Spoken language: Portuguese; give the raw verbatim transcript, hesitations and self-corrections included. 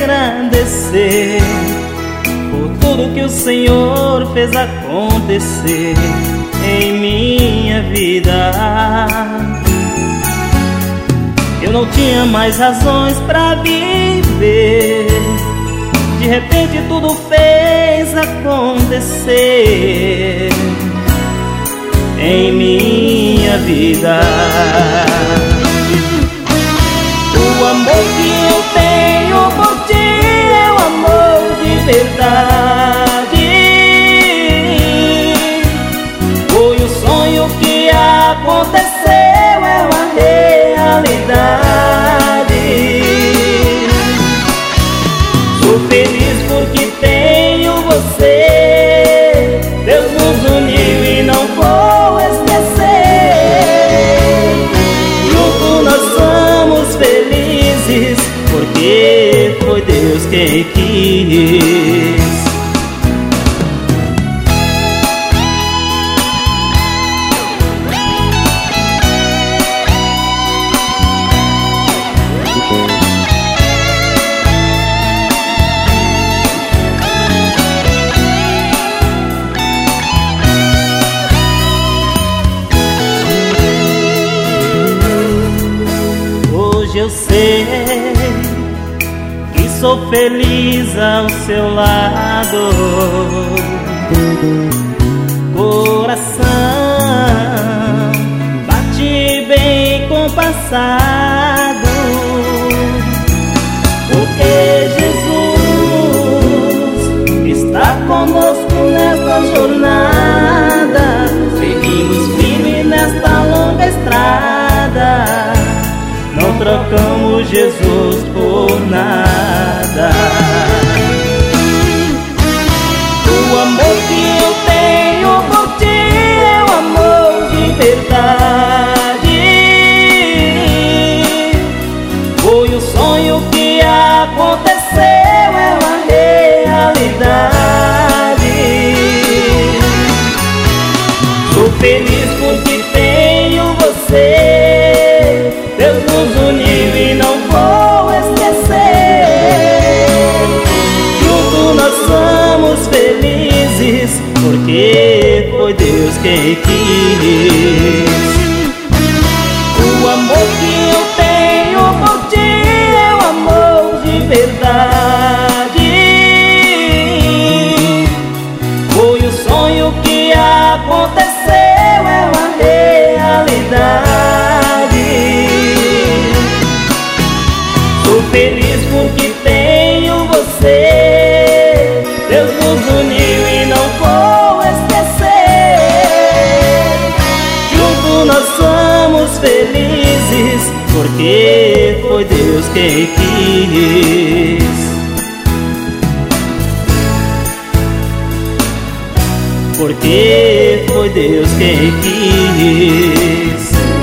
agradecer por tudo que o Senhor fez acontecer em minha vida. Eu não tinha mais razões pra viver, de repente tudo fez acontecer em minha vida. O amor que eu tenho por ti é o amor de verdade. Foi o sonho que aconteceu, é uma realidade. Sou feliz porque tenho você, Deus nos uniu e não vou esquecer. Juntos nós somos felizes porque foi Deus quem quis. Hoje eu sei que sou feliz ao seu lado. Coração bate bem compassado, porque Jesus está conosco nesta jornada. Seguimos firmes nesta longa estrada, não trocamos Jesus por nada. O amor que eu tenho por ti é o amor de verdade. Foi o sonho que aconteceu, é uma realidade. Sou feliz porque tenho você, Deus nos uniu e não vou esquecer. Juntos nós somos felizes porque foi Deus quem quis. O amor que eu tenho por ti é o amor de verdade. Foi o sonho que aconteceu, é uma realidade. Sou feliz porque tenho você, Deus nos uniu e não vou esquecer. Juntos nós somos felizes porque foi Deus quem quis. Porque foi Deus quem quis.